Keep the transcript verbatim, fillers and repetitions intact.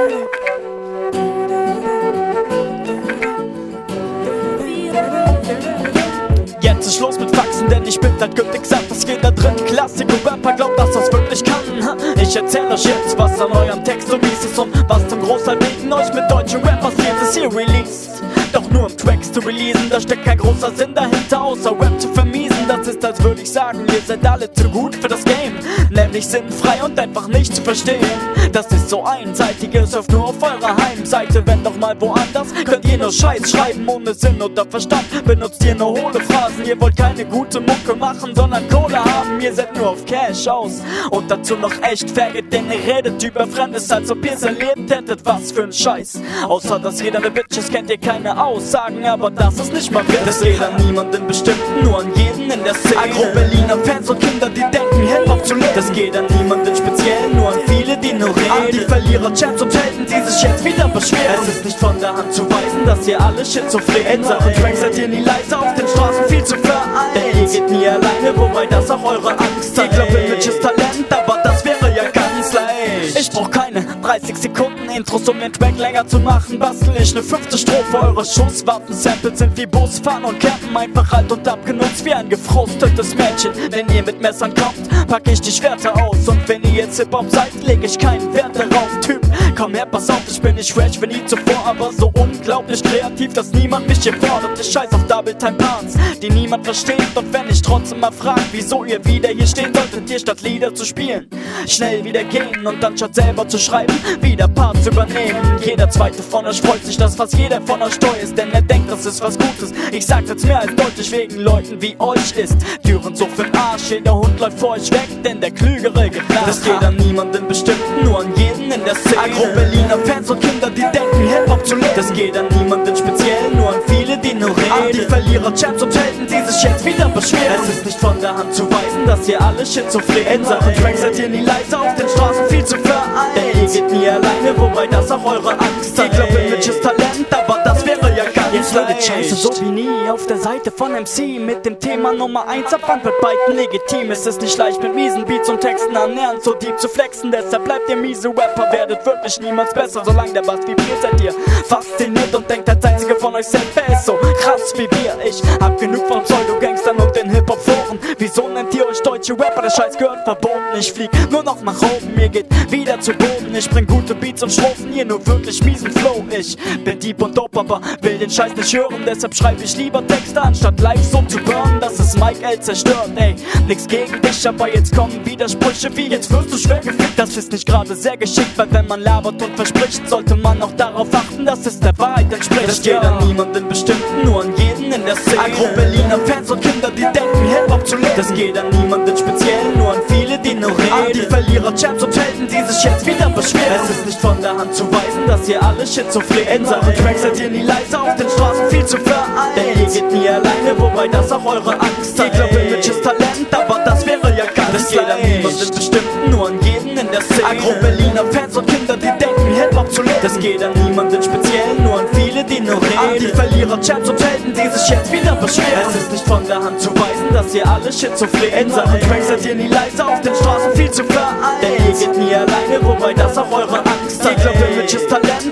Jetzt ist Schluss mit Faxen, denn ich bin halt gültig satt, dass jeder dritte Klassiko-Rapper glaubt, dass das wirklich kann. Ich erzähl euch jetzt, was an eurem Text so mies ist und was zum Großteil wegen euch mit deutschen Rappers jedes hier released. Doch nur um Tracks zu releasen, da steckt kein großer Sinn dahinter, außer Rap zu vermiesen. Das ist, als würde ich sagen, ihr seid alle zu gut für das Game, nämlich sinnfrei und einfach nicht zu verstehen. Das ist so einseitig, ihr surft nur auf eurer Heimseite, wenn doch mal woanders könnt ihr nur Scheiß schreiben ohne Sinn oder Verstand. Benutzt ihr nur hohle Phrasen, ihr wollt keine gute Mucke machen, sondern Kohle haben. Ihr seid nur auf Cash aus und dazu noch echt faggot, denn ihr redet über Fremdes, als ob ihr's erlebt hättet. Was für ein Scheiß, außer dass jeder ne Bitch ist, kennt ihr keine Aussagen, aber das ist nicht mal witzig. Das geht an niemanden bestimmten, nur an jeden in der Szene. Agro-Berliner Fans und Kinder, die denken, Hip-Hop zu leben. Das geht an niemanden speziell, nur an viele, die nur reden. An die Verlierer, Champs und Helden, die sich jetzt wieder beschweren. Es ist nicht von der Hand zu weisen, dass ihr alle schizophren in Sachen Tracks seid ihr nie leise, auf den Straßen viel zu vereint. Denn ihr geht nie alleine, wobei das auch eure Angst zeigt. Ihr glaubt, Image ist Talent, aber das wäre ja ganz leicht. Ich brauch keine dreißig Sekunden Intros, um den Track länger zu machen. Bastel ich ne fünfte Strophe, eure Schusswaffen-Samples sind wie Busfahren und Campen, einfach alt und abgenutzt wie ein gefrustetes Mädchen. Wenn ihr mit Messern kommt, pack ich die Schwerter aus. Und wenn ihr jetzt Hip-Hop seid, leg ich keinen Wert darauf. Typ, komm her, pass auf, ich bin nicht fresh wie nie zuvor, aber so unglaublich kreativ, dass niemand mich hier fordert. Ich scheiß auf Double-Time-Parts, die niemand versteht. Und wenn ich trotzdem mal frag, wieso ihr wieder hier stehen solltet, ihr statt Lieder zu spielen, schnell wieder gehen und anstatt selber zu schreiben, wieder Parts übernehmen. Jeder zweite von euch freut sich, dass fast jeder von euch treu ist, denn er denkt, das ist was Gutes. Ich sag's jetzt mehr als deutlich wegen Leuten wie euch ist. Türen so für'n Arsch, jeder Hund läuft vor euch weg, denn der Klügere geht nach. Das geht an niemanden bestimmten, nur an jeden in der Szene. Agro-Berliner Fans und Kinder, die denken, Hip-Hop zu leben. Das geht an niemanden speziell, nur an viele, die nur reden. An die Verlierer, Champs und Helden, die sich jetzt wieder beschweren. Es ist nicht von der Hand zu weisen, dass ihr alle schizophren in Sachen Tracks seid ihr nie leise, auf den Straßen viel zu vereint. Denn ihr geht nie alleine, wobei das auch eure Angst zeigt. Ihr glaubt, Image ist Talent, aber das wäre ja ganz jetzt leicht. Scheiße, so wie nie auf der Seite von M C mit dem Thema Nummer eins ab Wand wird beiden legitim. Es ist nicht leicht mit miesen Beats und Texten annähernd so deep zu flexen, deshalb bleibt ihr miese Rapper, werdet wirklich niemals besser. Solange der Bass vibriert, seid ihr fasziniert und denkt als einzige von euch selbst, wer ist so krass wie wir. Ich hab genug von Pseudo-Gangstern und den Hip-Hop-Foren. Wieso nennt ihr euch deutsche Rapper? Der Scheiß gehört verboten. Ich flieg nur noch nach oben, mir geht wieder zu Boden. Ich bring gute Beats und Strophen, ihr nur wirklich miesen Flow. Ich bin deep und dope, aber will den Scheiß nicht hören, deshalb schreib ich lieber Texte, anstatt live so zu burnen. Das ist Mike L zerstört, ey, nix gegen dich, aber jetzt kommen Widersprüche wie jetzt wirst du schwer gefickt. Das ist nicht gerade sehr geschickt, weil wenn man labert und verspricht, sollte man auch darauf achten, dass es der Wahrheit entspricht. Das geht an niemanden bestimmten, nur an jeden in der Szene. Agro-Berliner Fans und Kinder, die denken, Hip-Hop zu leben. Das geht an niemanden speziell, nur an viele, die nur reden. An die Verlierer, Champs und Helden, die sich jetzt wieder beschweren. Es ist nicht von der Hand zu weisen, dass ihr alle schizophren in Sachen Tracks seid ihr nie leise, auf den Straßen viel zu vereint. Denn ihr geht nie alleine, wobei das auch eure Angst zeigt. Ihr glaubt, Image ist Talent, aber das wäre ja ganz das geht an niemanden bestimmten, nur an jeden in der Szene. Agro-Berliner Fans und Kinder, die denken, Hip-Hop zu leben. Das geht an niemanden speziell, nur an viele, die nur reden. An die Verlierer, Champs und Helden, die sich jetzt wieder beschweren. Es ist nicht von der Hand zu weisen, dass ihr alle schizophren in Sachen Tracks seid ihr nie leise, auf den Straßen viel zu vereint. Denn ihr geht nie alleine, wobei das auch eure Angst zeigt. Ihr glaubt, Image ist Talent,